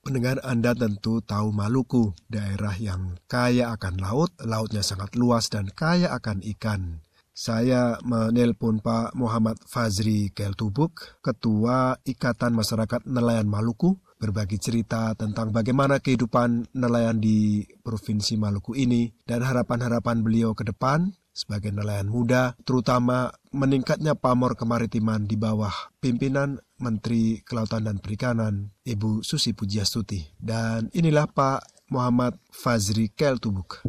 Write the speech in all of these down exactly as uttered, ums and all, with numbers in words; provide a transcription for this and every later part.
Pendengar, Anda tentu tahu Maluku, daerah yang kaya akan laut, lautnya sangat luas dan kaya akan ikan. Saya menelpon Pak Muhammad Fazri Keltubuk, Ketua Ikatan Masyarakat Nelayan Maluku, berbagi cerita tentang bagaimana kehidupan nelayan di Provinsi Maluku ini dan harapan-harapan beliau ke depan sebagai nelayan muda, terutama meningkatnya pamor kemaritiman di bawah pimpinan Menteri Kelautan dan Perikanan, Ibu Susi Pujiastuti. Dan inilah Pak Muhammad Fazri Keltubuk.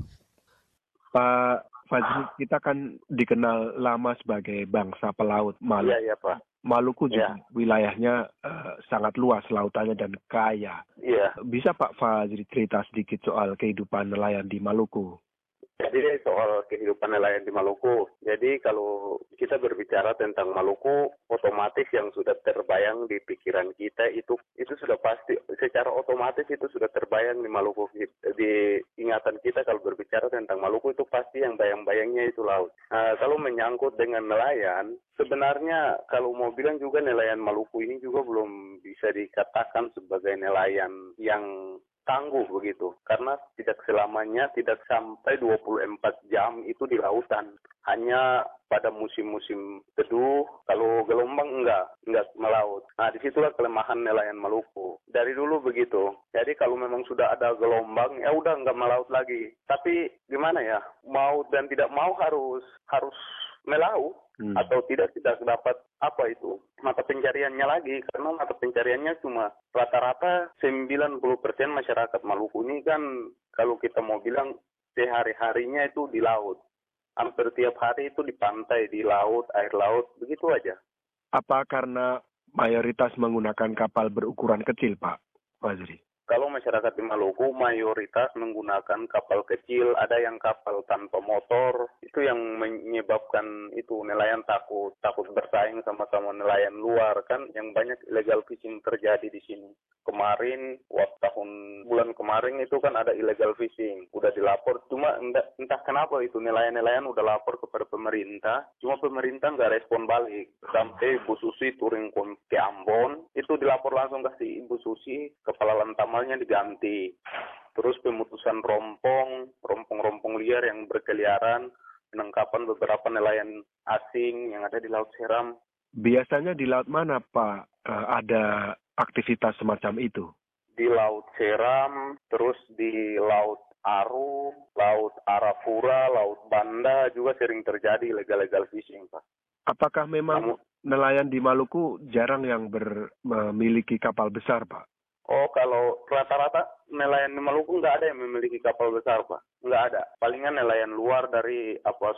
Pak Fazri, kita kan dikenal lama sebagai bangsa pelaut Maluku. Iya, iya Pak. Maluku juga ya. wilayahnya uh, sangat luas lautannya dan kaya. Iya. Bisa Pak Fazri cerita sedikit soal kehidupan nelayan di Maluku? Jadi soal kehidupan nelayan di Maluku, jadi kalau kita berbicara tentang Maluku, otomatis yang sudah terbayang di pikiran kita itu itu sudah pasti, secara otomatis itu sudah terbayang di Maluku. Di ingatan kita kalau berbicara tentang Maluku itu pasti yang bayang-bayangnya itu laut. Nah, kalau menyangkut dengan nelayan, sebenarnya kalau mau bilang juga nelayan Maluku ini juga belum bisa dikatakan sebagai nelayan yang tangguh begitu, karena tidak selamanya, tidak sampai dua puluh empat jam itu di lautan. Hanya pada musim-musim teduh, kalau gelombang enggak, enggak melaut. Nah, disitulah kelemahan nelayan Maluku. Dari dulu begitu. Jadi kalau memang sudah ada gelombang, ya udah enggak melaut lagi. Tapi gimana ya, mau dan tidak mau harus harus melaut. Hmm. Atau tidak tidak dapat apa itu mata pencariannya lagi, karena mata pencariannya cuma rata-rata sembilan puluh persen masyarakat Maluku ini kan kalau kita mau bilang sehari-harinya itu di laut, hampir tiap hari itu di pantai, di laut, air laut, begitu aja. Apa karena mayoritas menggunakan kapal berukuran kecil, Pak Fazri? Kalau masyarakat di Maluku mayoritas menggunakan kapal kecil, ada yang kapal tanpa motor, itu yang menyebabkan itu nelayan takut, takut bersaing sama-sama nelayan luar kan, yang banyak illegal fishing terjadi di sini. Kemarin, waktu tahun bulan kemarin itu kan ada illegal fishing, udah dilapor, cuma entah, entah kenapa itu nelayan-nelayan udah lapor kepada pemerintah, cuma pemerintah nggak respon balik. Sampai Ibu Susi touring ke Ambon, itu dilapor langsung kasih Ibu Susi, kepala lantamalnya diganti. Terus pemutusan rompong, rompong-rompong liar yang berkeliaran, penangkapan beberapa nelayan asing yang ada di Laut Seram. Biasanya di laut mana, Pak, uh, ada aktivitas semacam itu? Di Laut Seram, terus di Laut Aru, Laut Arafura, Laut Banda juga sering terjadi legal-legal fishing, Pak. Apakah memang Namun, nelayan di Maluku jarang yang ber, memiliki kapal besar, Pak? Oh, kalau rata-rata nelayan di Maluku nggak ada yang memiliki kapal besar, Pak. Nggak ada. Palingan nelayan luar dari apa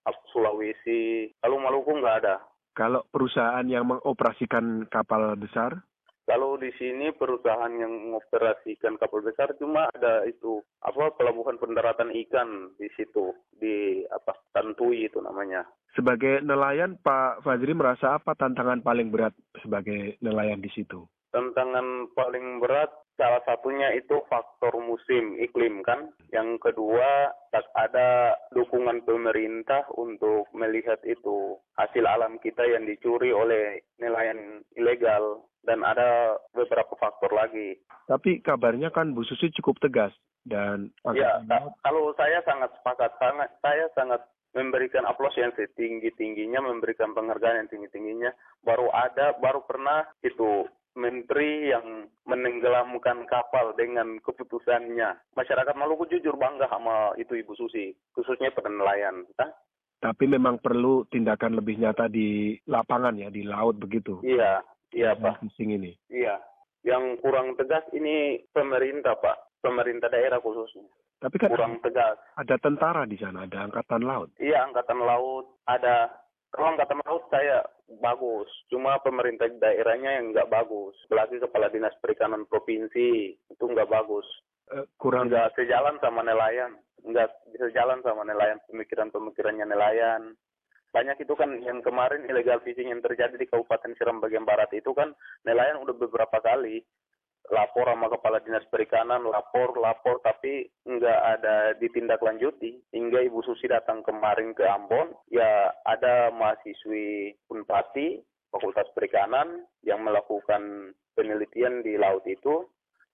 Sulawesi. Kalau Maluku nggak ada. Kalau perusahaan yang mengoperasikan kapal besar? Kalau di sini perusahaan yang mengoperasikan kapal besar cuma ada itu apa pelabuhan pendaratan ikan di situ di apa Tantui itu namanya. Sebagai nelayan, Pak Fazri merasa apa tantangan paling berat sebagai nelayan di situ? Tantangan paling berat salah satunya itu faktor musim iklim kan. Yang kedua tak ada dukungan pemerintah untuk melihat itu hasil alam kita yang dicuri oleh nelayan ilegal. Dan ada beberapa faktor lagi. Tapi kabarnya kan Bu Susi cukup tegas dan ya, ta- kalau saya sangat sepakat, sangat saya sangat memberikan aplaus yang setinggi-tingginya, memberikan penghargaan yang tinggi-tingginya. Baru ada, baru pernah itu menteri yang menenggelamkan kapal dengan keputusannya. Masyarakat Maluku jujur bangga sama itu Ibu Susi, khususnya pada nelayan. Nah? Tapi memang perlu tindakan lebih nyata di lapangan ya, di laut begitu. Iya. Iya, Pak. Fishing ini. Iya. Yang kurang tegas ini pemerintah, Pak. Pemerintah daerah khususnya. Tapi kan kurang tegas. Ada tentara di sana, ada angkatan laut. Iya, angkatan laut ada. Kalau angkatan laut saya bagus. Cuma pemerintah daerahnya yang nggak bagus. Apalagi kepala dinas perikanan provinsi itu nggak bagus. Uh, kurang. Nggak sejalan sama nelayan. Nggak sejalan sama nelayan, pemikiran-pemikirannya nelayan. Banyak itu kan yang kemarin illegal fishing yang terjadi di Kabupaten Seram bagian barat itu kan nelayan udah beberapa kali lapor sama kepala dinas perikanan, lapor, lapor, tapi nggak ada ditindaklanjuti. Hingga Ibu Susi datang kemarin ke Ambon, ya ada mahasiswi Unpati, Fakultas Perikanan, yang melakukan penelitian di laut itu,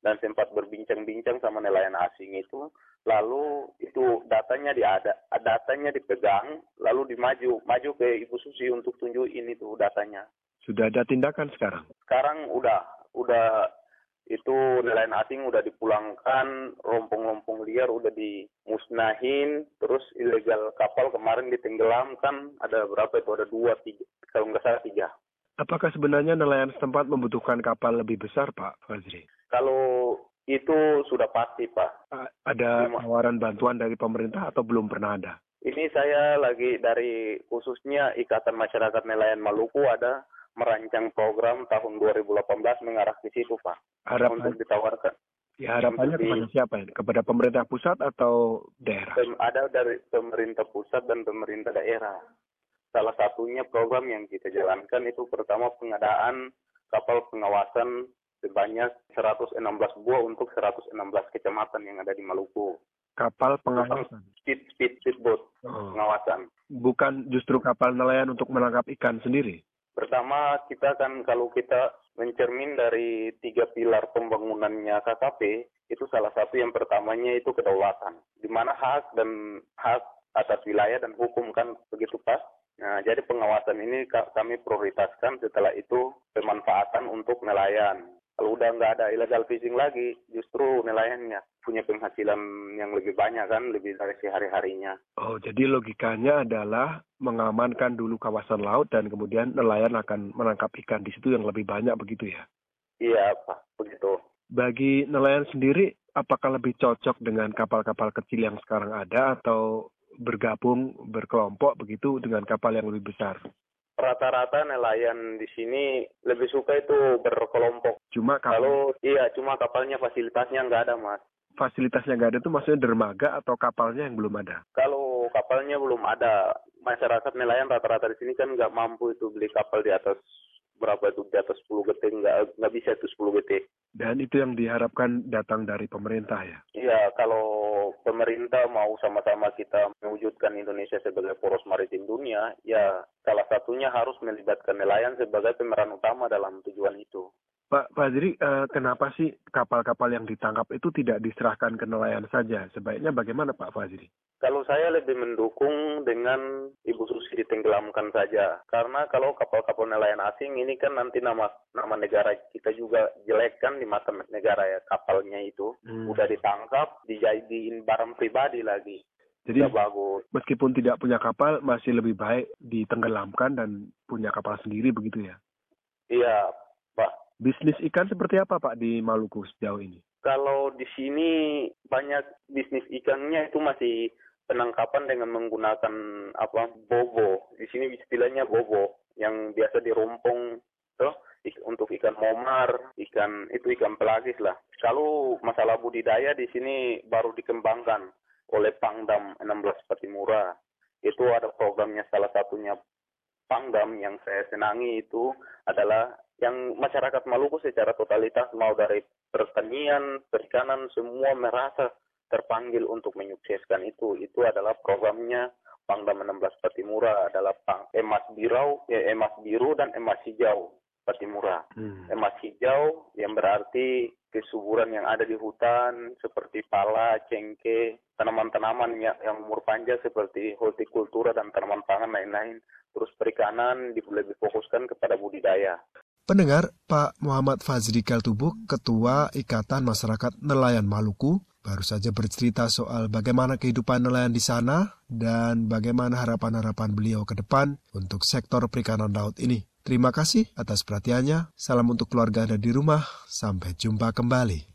dan sempat berbincang-bincang sama nelayan asing itu. Lalu itu datanya diada, datanya dipegang, lalu dimaju, maju ke Ibu Susi untuk tunjukin itu datanya. Sudah ada tindakan sekarang? Sekarang udah, udah itu nelayan asing udah dipulangkan, rompong-rompong liar udah dimusnahin, terus ilegal kapal kemarin ditenggelamkan, ada berapa itu, ada dua, tiga, kalau nggak salah tiga. Apakah sebenarnya nelayan setempat membutuhkan kapal lebih besar, Pak Fazri? Kalau itu sudah pasti, Pak. Ada tawaran bantuan dari pemerintah atau belum pernah ada? Ini saya lagi dari khususnya Ikatan Masyarakat Nelayan Maluku ada merancang program tahun dua ribu delapan belas mengarah ke situ, Pak. Harapan, untuk ditawarkan. Ya, harapannya di, kepada siapa ya? Kepada pemerintah pusat atau daerah? Ada dari pemerintah pusat dan pemerintah daerah. Salah satunya program yang kita jalankan itu pertama pengadaan kapal pengawasan sebanyak seratus enam belas buah untuk seratus enam belas kecamatan yang ada di Maluku. Kapal pengawasan? Speed, speed, speedboat oh. pengawasan. Bukan justru kapal nelayan untuk menangkap ikan sendiri? Pertama, kita kan kalau kita mencermin dari tiga pilar pembangunannya K K P, itu salah satu yang pertamanya itu kedaulatan. Di mana hak dan hak atas wilayah dan hukum kan begitu pas. Nah, jadi pengawasan ini kami prioritaskan, setelah itu pemanfaatan untuk nelayan. Kalau udah nggak ada illegal fishing lagi, justru nelayannya punya penghasilan yang lebih banyak kan, lebih dari sehari-harinya. Oh, jadi logikanya adalah mengamankan dulu kawasan laut dan kemudian nelayan akan menangkap ikan di situ yang lebih banyak begitu ya? Iya, Pak, begitu. Bagi nelayan sendiri, apakah lebih cocok dengan kapal-kapal kecil yang sekarang ada atau bergabung, berkelompok begitu dengan kapal yang lebih besar? Rata-rata nelayan di sini lebih suka itu berkelompok. Cuma kapal... kalau iya, cuma kapalnya fasilitasnya nggak ada, Mas. Fasilitasnya nggak ada itu maksudnya dermaga atau kapalnya yang belum ada? Kalau kapalnya belum ada, masyarakat nelayan rata-rata di sini kan nggak mampu itu beli kapal di atas berapa itu, di atas sepuluh getih, nggak nggak bisa itu sepuluh getih. Dan itu yang diharapkan datang dari pemerintah ya? Iya, kalau pemerintah mau sama-sama kita mewujudkan Indonesia sebagai poros maritim dunia, ya salah satunya harus melibatkan nelayan sebagai pemeran utama dalam tujuan itu. Pak Fazri, eh, kenapa sih kapal-kapal yang ditangkap itu tidak diserahkan ke nelayan saja? Sebaiknya bagaimana Pak Fazri? Kalau saya lebih mendukung dengan Ibu Susi ditenggelamkan saja. Karena kalau kapal-kapal nelayan asing ini kan nanti nama nama negara kita juga jelek kan di mata negara ya, kapalnya itu. Hmm. Udah ditangkap, dijadiin barang pribadi lagi. Jadi bagus. Meskipun tidak punya kapal, masih lebih baik ditenggelamkan dan punya kapal sendiri begitu ya? Iya, Pak. Bisnis ikan seperti apa Pak di Maluku sejauh ini? Kalau di sini banyak bisnis ikannya itu masih penangkapan dengan menggunakan apa bobo. Di sini istilahnya bobo yang biasa dirompong tuh untuk ikan momar, ikan itu ikan pelagis lah. Kalau masalah budidaya di sini baru dikembangkan oleh Pangdam enam belas Patimura. Itu ada programnya, salah satunya Pangdam yang saya senangi itu adalah yang masyarakat Maluku secara totalitas mau dari pertanian, perikanan semua merasa terpanggil untuk menyukseskan itu. Itu adalah programnya Pangdam enam belas Patimura, adalah Pang, emas biru, ya, emas biru dan emas hijau Patimura. Hmm. Emas hijau yang berarti kesuburan yang ada di hutan seperti pala, cengkeh, tanaman-tanaman yang, yang umur panjang seperti hortikultura dan tanaman pangan lain-lain. Terus perikanan lebih fokuskan kepada budidaya. Pendengar, Pak Muhammad Fazri Keltubuk, Ketua Ikatan Masyarakat Nelayan Maluku, baru saja bercerita soal bagaimana kehidupan nelayan di sana dan bagaimana harapan-harapan beliau ke depan untuk sektor perikanan laut ini. Terima kasih atas perhatiannya. Salam untuk keluarga Anda di rumah. Sampai jumpa kembali.